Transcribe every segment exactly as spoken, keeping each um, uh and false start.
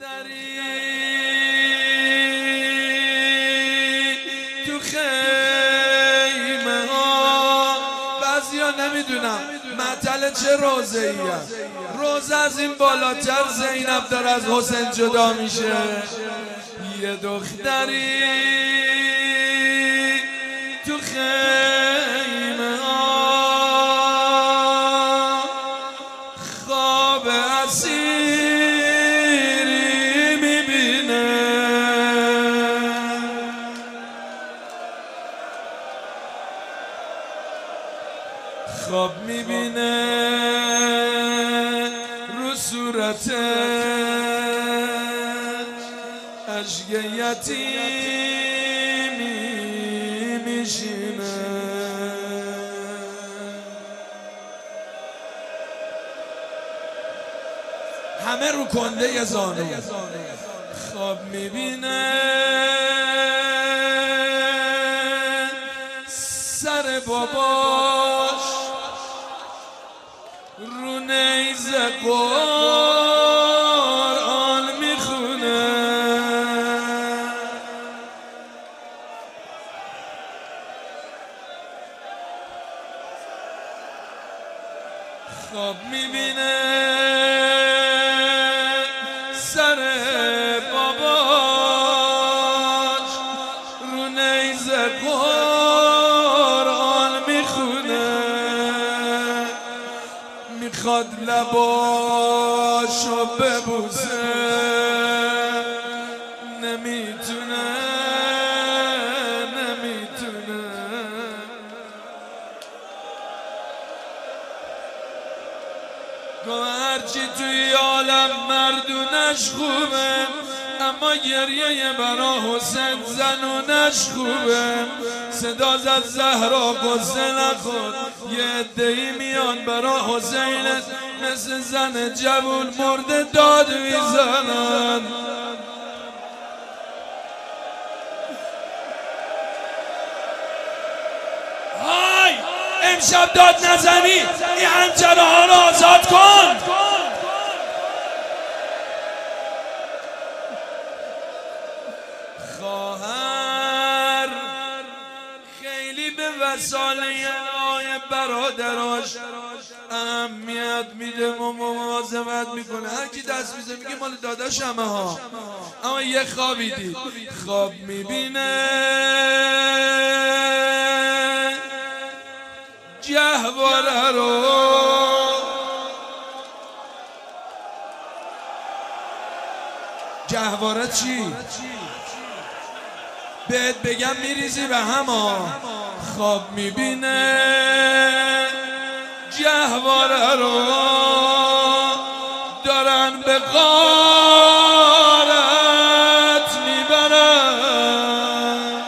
دختری تو خیمه ها، بعضیا نمیدونم مطل چه روزه ایه، روزه از این بالاتر زینب داره از حسین جدا میشه. یه دختری تو خیمه ها خواب اسیری میبینه، خواب میبینه رو صورتش اشک یتیمی میشینه. همه رو کنده ی زانو خواب میبینه سر باباش رو نیزه قرآن میخونه. خواب میبینه سر باباش رو نیزه قرآن میخونه، میخواد لباشو ببوسه نمیتونه نمیتونه. گوه هرچی توی عالم مردونش خوبه، اما گریه برا حسین زنونش خوبه. صدا زد زهرا قصه نخور، یه عده‌ای میان برا حسین مثل زن جوون مرده داد میزنن. های امشب داد نزنی، این حنجره ها رو آزاد کن. خواهر خیلی به وصاله آی برادراش اهمیت میده و مواظبت میکنه. هر کی دست میزه میگه مال داداش همه ها. اما یه خوابی دید، خواب میبینه جهواره رو جهواره چی؟ بهت بگم میریزی به هما. خواب میبینه جهواره رو دارن به غارت میبرن.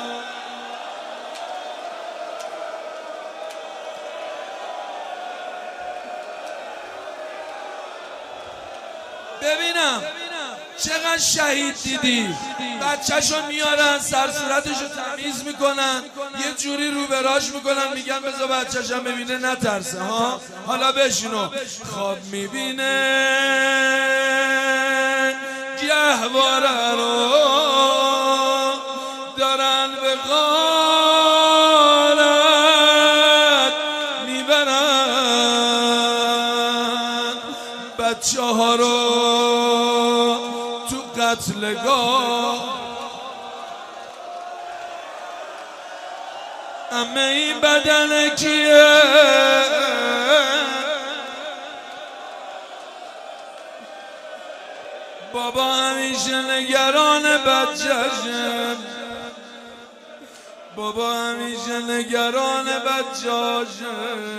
ببینم چقدر شهید دیدی، بچه‌شو میارن سر صورتشو تمیز میکنن، یه جوری رو براش میکنن، میگن بذار بچه‌شم ببینه نترسه ها. حالا بشینو. خواب میبینه گهواره رو دارن به غارت میبرن، بچه ها رو تو قتلگاه. همه این بدن کیه؟ بابا همیشه نگران بچه‌شه، بابا همیشه نگران بچه‌شه.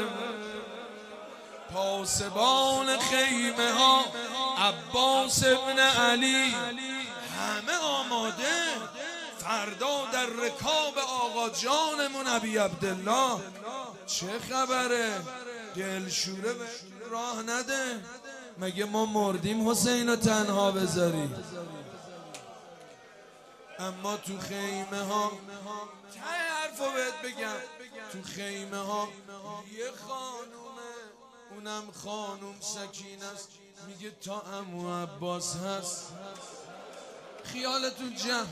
پاسبان خیمه ها عباس ابن علی همه آماده، فردا در رکاب آقا جانمون ابی عبدالله. چه خبره؟ دلشوره به راه نده، مگه ما مردیم حسین رو تنها بذاری؟ اما تو خیمه ها ته حرفو بهت بگم، تو خیمه ها یه خانومه، اونم خانوم سکینه است، میگه تا عمو عباس هست خیالتون جمع.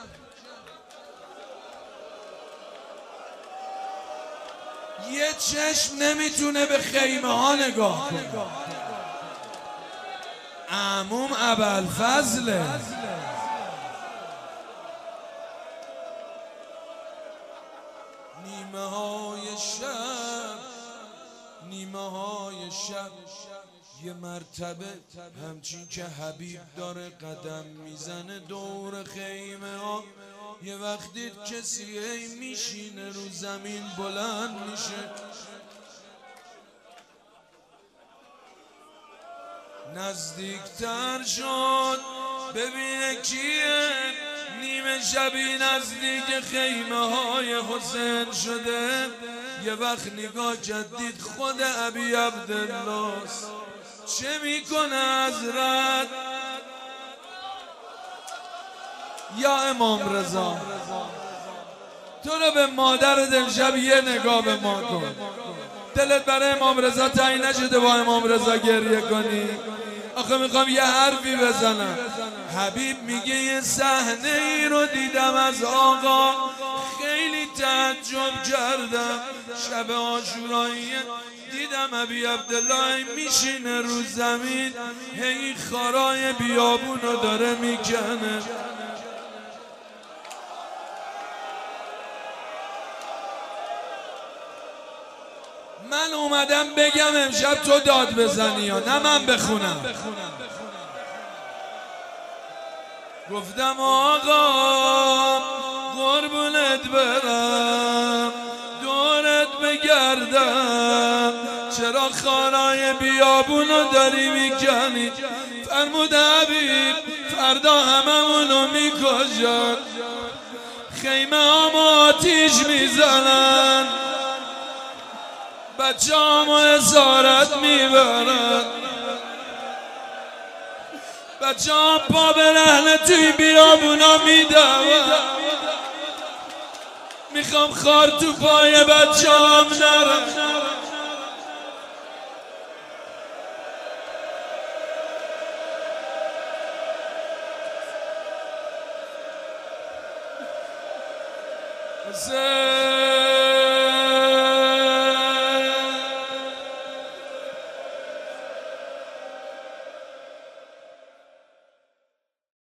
یه چشم نمیتونه به خیمه ها نگاه کنه. عموم ابوالفضله. نیمه های شب، نیمه های شب، یه مرتبه همچین که حبیب داره قدم میزنه دور خیمه ها، یه وقتی کسی میشینه رو زمین بلند میشه. نزدیکتر شد ببینه کیه، نیمه شبی نزدیک خیمه های حسین شده. یه وقت نگاه جدید خود ابی عبدالله چه میکنه حضرت؟ یا امام رضا تو رو به مادر دلشب یه نگاه به ما کن. دلت برای امام رضا تنگ نشده با امام رضا گریه کنی؟ آخه میخوام یه حرفی بزنم. حبیب میگه یه صحنه ای رو دیدم از آقا، خیلی تعجب کردم. شب عاشورایی دیدم ابی عبدالله میشینه رو زمین، هی خارای بیابون رو داره میکنه. من اومدم بگم امشب تو داد بزنی یا نه من بخونم. گفتم آقا قربونت برم دورت بگردم، چرا خارای بیابونو داری میکنی؟ فرمود حبیب فردا هممونو میکشن، خیمه هم آتیش میزنن، بچه همو اسارت میبرن، بچه هم پا به رهنه توی بیابونا میدون. میخوام خار تو پای بچه هم نرم. حسین